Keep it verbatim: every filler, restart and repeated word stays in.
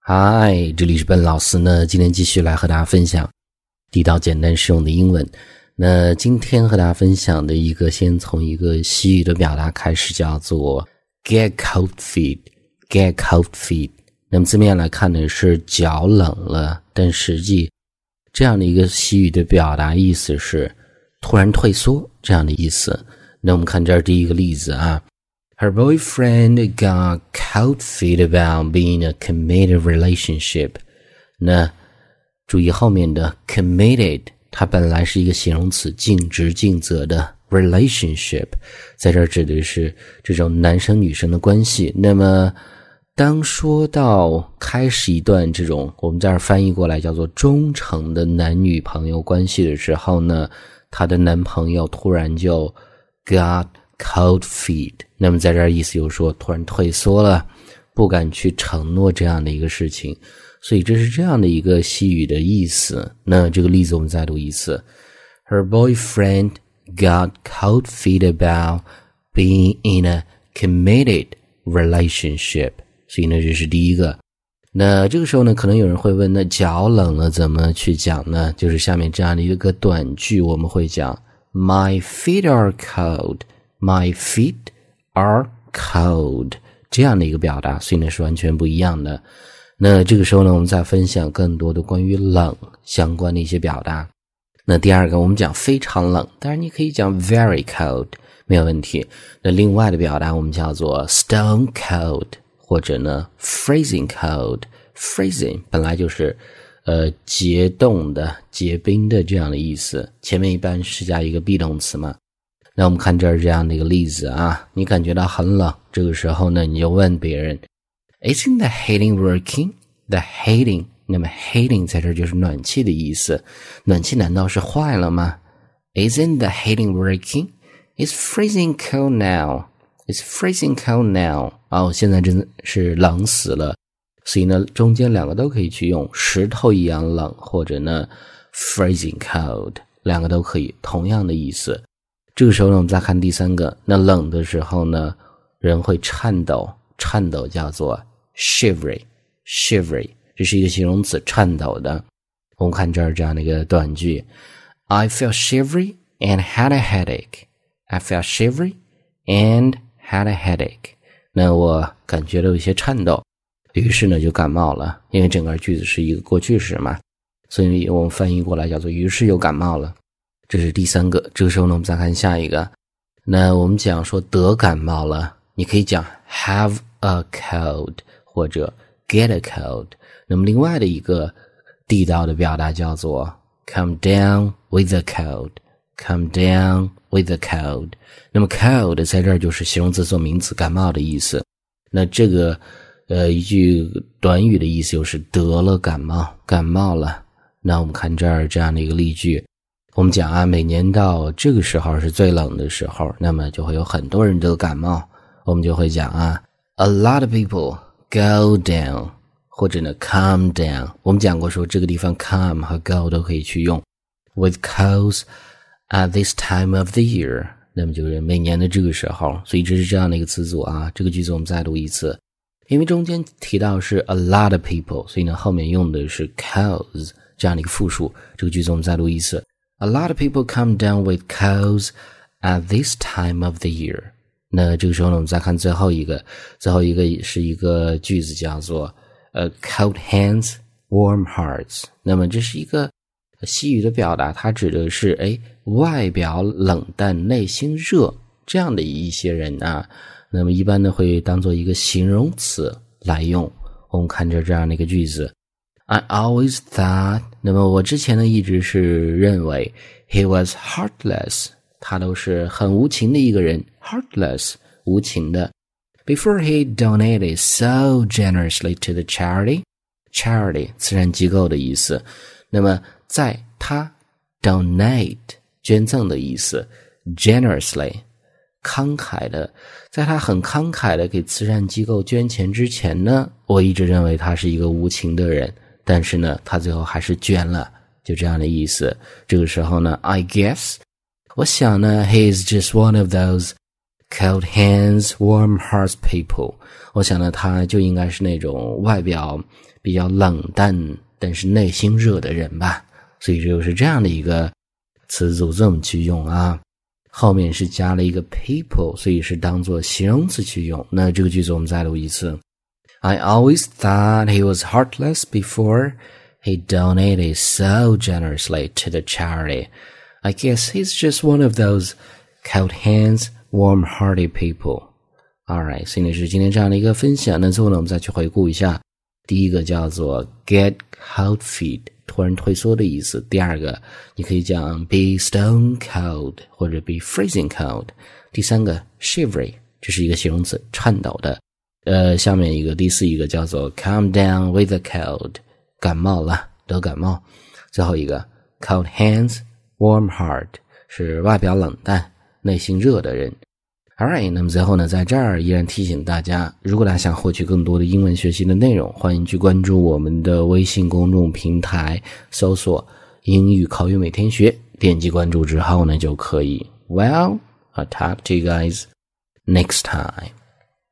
嗨，这里是笨老师呢，今天继续来和大家分享地道简单实用的英文。那今天和大家分享的一个，先从一个西语的表达开始，叫做 get cold feet get cold feet。 那么字面来看呢是脚冷了，但实际这样的一个西语的表达意思是突然退缩这样的意思。那我们看这儿第一个例子啊，Her boyfriend got cold feet about being a committed relationship. 那注意后面的 committed， 它本来是一个形容词，尽职尽责的 relationship， 在这儿指的是这种男生女生的关系。那么当说到开始一段这种我们这儿翻译过来叫做忠诚的男女朋友关系的时候呢，她的男朋友突然就 got cold feet， 那么在这儿意思就是说突然退缩了，不敢去承诺这样的一个事情，所以这是这样的一个西语的意思。那这个例子我们再读一次， Her boyfriend got cold feet about being in a committed relationship， 所以呢这是第一个。那这个时候呢可能有人会问，那脚冷了怎么去讲呢？就是下面这样的一个短句，我们会讲 My feet are cold，My feet are cold， 这样的一个表达，所以呢是完全不一样的。那这个时候呢我们再分享更多的关于冷相关的一些表达。那第二个我们讲非常冷，当然你可以讲 very cold 没有问题。那另外的表达我们叫做 stone cold 或者呢 freezing cold。 freezing 本来就是呃结冻的结冰的这样的意思，前面一般是加一个 be 动词嘛。那我们看这儿这样的一个例子啊，你感觉到很冷，这个时候呢你就问别人 Isn't the heating working? The heating， 那么 heating 在这儿就是暖气的意思，暖气难道是坏了吗？ Isn't the heating working? It's freezing cold now. It's freezing cold now. 哦，现在真的是冷死了，所以呢中间两个都可以去用，石头一样冷或者呢 freezing cold， 两个都可以，同样的意思。这个时候呢我们再看第三个，那冷的时候呢人会颤抖，颤抖叫做 shivery shivery， 这是一个形容词，颤抖的。我们看这儿这样的一个短句， I felt shivery and had a headache. I felt shivery and had a headache. 那我感觉到有些颤抖，于是呢就感冒了，因为整个句子是一个过去时嘛，所以我们翻译过来叫做于是又感冒了。这是第三个。这个时候呢我们再看下一个，那我们讲说得感冒了，你可以讲 have a cold 或者 get a cold。 那么另外的一个地道的表达叫做 come down with a cold come down with a cold。 那么 cold 在这儿就是形容词做名词，感冒的意思。那这个呃一句短语的意思就是得了感冒，感冒了。那我们看这儿这样的一个例句，我们讲啊，每年到这个时候是最冷的时候，那么就会有很多人得感冒，我们就会讲啊 A lot of people go down 或者呢 come down。 我们讲过说这个地方 come 和 go 都可以去用 with colds at this time of the year， 那么就是每年的这个时候，所以这是这样的一个词组啊。这个句子我们再读一次，因为中间提到是 a lot of people， 所以呢后面用的是 colds 这样的一个复数。这个句子我们再读一次， A lot of people come down with colds at this time of the year。 那这个时候呢我们再看最后一个，最后一个是一个句子叫做、uh, cold hands warm hearts。 那么这是一个西语的表达，它指的是诶外表冷淡内心热这样的一些人啊，那么一般呢会当做一个形容词来用。我们看着这样的一个句子， I always thought， 那么我之前呢一直是认为 he was heartless， 他都是很无情的一个人， heartless 无情的。 Before he donated so generously to the charity， charity 慈善机构的意思。那么在他 donate 捐赠的意思， generously 慷慨的，在他很慷慨的给慈善机构捐钱之前呢，我一直认为他是一个无情的人，但是呢他最后还是捐了，就这样的意思。这个时候呢 I guess 我想呢 he is just one of those cold hands warm hearts people， 我想呢，他就应该是那种外表比较冷淡，但是内心热的人吧。所以就是这样的一个词组这么去用啊。后面是加了一个 people， 所以是当作形容词去用。那这个句子我们再录一次。I always thought he was heartless before he donated so generously to the charity. I guess he's just one of those cold hands, warm-hearted people. Alright, 所以呢是今天这样的一个分享。那最后呢我们再去回顾一下。第一个叫做 get cold feet， 突然退缩的意思。第二个你可以讲 be stone cold 或者 be freezing cold。第三个 shivery， 这是一个形容词，颤抖的。呃，下面一个第四一个叫做 calm down with a cold， 感冒了，得感冒。最后一个 cold hands warm heart， 是外表冷淡内心热的人。Alright， 那么最后呢，在这儿依然提醒大家，如果大家想获取更多的英文学习的内容，欢迎去关注我们的微信公众平台，搜索英语口语每天学，点击关注之后呢就可以。Well, I'll talk to you guys next time.